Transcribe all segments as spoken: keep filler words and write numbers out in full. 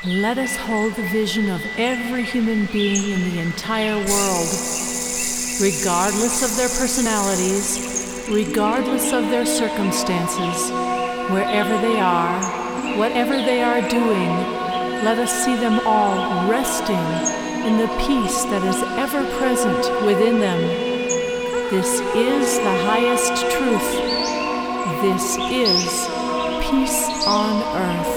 Let us hold the vision of every human being in the entire world, regardless of their personalities, regardless of their circumstances, wherever they are, whatever they are doing. Let us see them all resting in the peace that is ever present within them. This is the highest truth. This is peace on earth.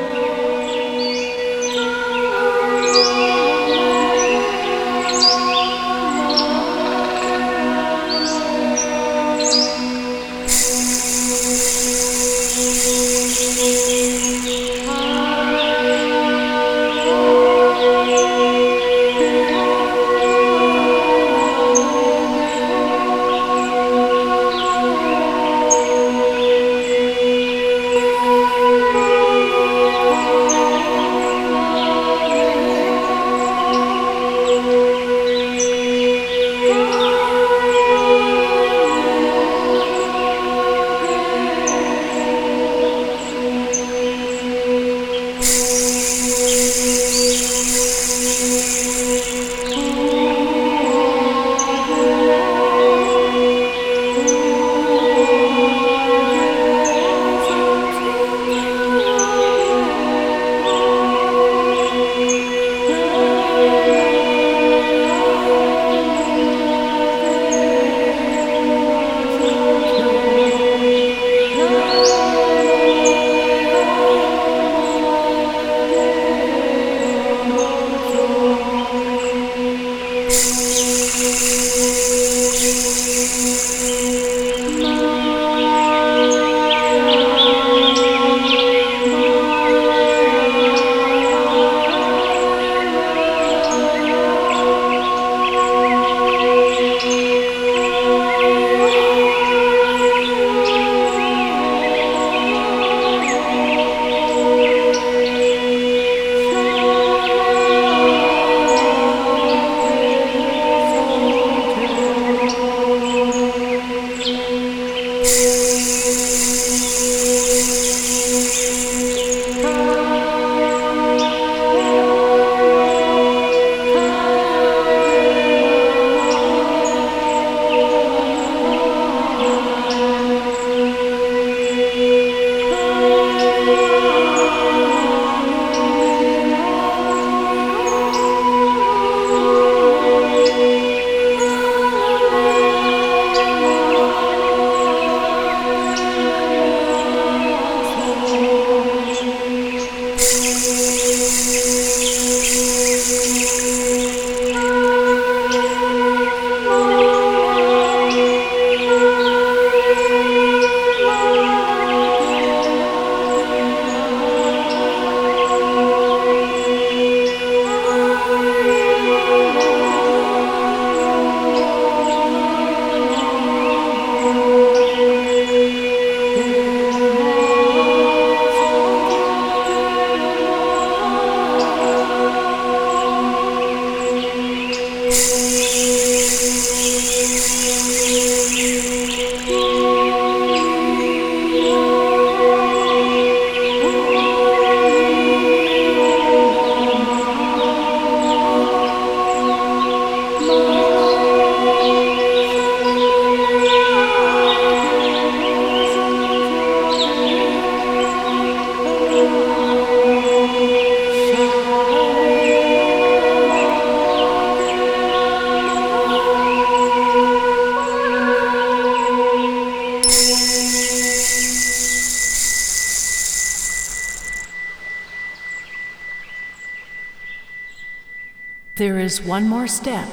There is one more step.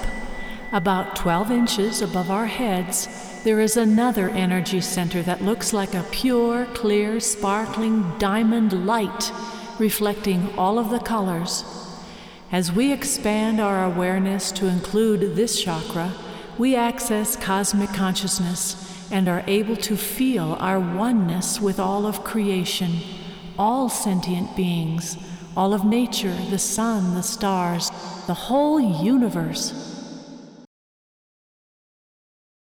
About twelve inches above our heads, there is another energy center that looks like a pure, clear, sparkling diamond light, reflecting all of the colors. As we expand our awareness to include this chakra, we access cosmic consciousness and are able to feel our oneness with all of creation, all sentient beings, all of nature, the sun, the stars, the whole universe.